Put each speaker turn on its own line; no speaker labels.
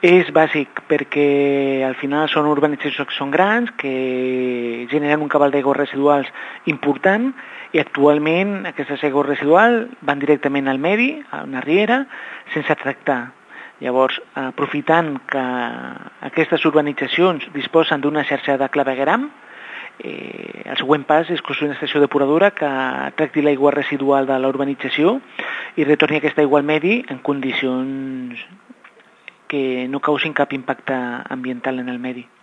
És bàsic perquè al final són urbanitzacions que són grans, que generen un cabal d'aigües residuals important i actualment aquestes aigües residuals van directament al medi, a una riera, sense tractar. Llavors, aprofitant que aquestes urbanitzacions disposen d'una xarxa de clavegueram, el següent pas és construir una estació depuradora que tracti l'aigua residual de la urbanització i retorni aquesta aigua al medi en condicions que no causin cap impacte ambiental en el medi.